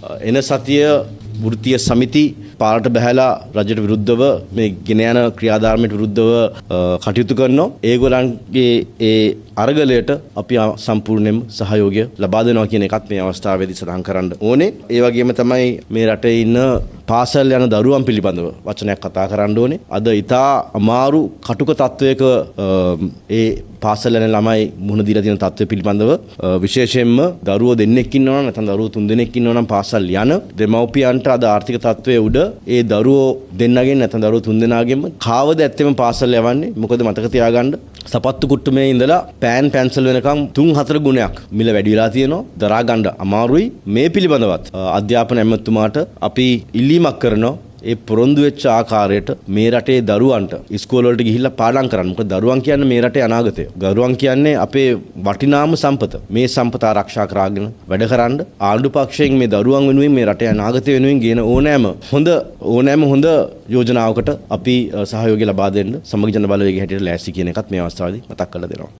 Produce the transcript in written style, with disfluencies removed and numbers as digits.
එන සතිය වෘත්තීය සමිති පාරට බහැලා රජයට විරුද්ධව මේ ගෙන යන ක්‍රියාදාමයට විරුද්ධව කටයුතු කරනවා. ඒගොල්ලන්ගේ ඒ අරගලයට අපි සම්පූර්ණයෙන්ම සහයෝගය ලබා දෙනවා කියන එකත් මේ අවස්ථාවේදී සඳහන් කරන්න ඕනේ. ඒ වගේම තමයි මේ රටේ ඉන්න පාසල් යන දරුවන් පිළිබඳව වචනයක් කතා කරන්න ඕනේ. අද ඉතා අමාරු කටුක තත්වයක ඒ පාසල් යන ළමයි මුහුණ දීලා තියෙන තත්ත්වය පිළිබඳව විශේෂයෙන්ම දරුවෝ දෙන්නෙක් ඉන්නවා නම් නැත්නම් දරුවෝ 3 දෙනෙක් ඉන්නවා නම් පාසල් යන දෙමව්පියන්ට අද ආර්ථික තත්ත්වයේ උඩ ඒ දරුවෝ දෙන්නගෙන් නැත්නම් දරුවෝ 3 දෙනාගෙන්ම කාවද ඇත්තෙම පාසල් යවන්නේ? මොකද මතක තියාගන්න සපත්තු කුට්ටුමේ ඉඳලා පෑන් පැන්සල් වෙනකම් 3-4 ගුණයක් මිල වැඩි වෙලා තියෙනවා. දරා ගන්න අමාරුයි. මේ පිළිබඳවත් අධ්‍යාපන ඇමතුමාට අපි ඉල්ලීමක් කරනවා. ඒ පොරොන්දු වෙච්ච ආකාරයට මේ රටේ දරුවන්ට ඉස්කෝල වලට ගිහිල්ලා පාඩම් කරන්න. මොකද දරුවන් කියන්නේ මේ රටේ අනාගතය. දරුවන් කියන්නේ අපේ වටිනාම සම්පත. මේ සම්පත ආරක්ෂා කරගෙන වැඩ කරන්න ආණ්ඩු පක්ෂයෙන් මේ දරුවන් වෙනුවෙන් මේ රටේ අනාගතය වෙනුවෙන් ගේන ඕනෑම හොඳ යෝජනාවකට අපි සහයෝගය ලබා දෙන්න සමග ජන බලවේගය හැටියට ලෑස්ති කියන එකත් මේ අවස්ථාවේදී මතක් කරලා දෙනවා.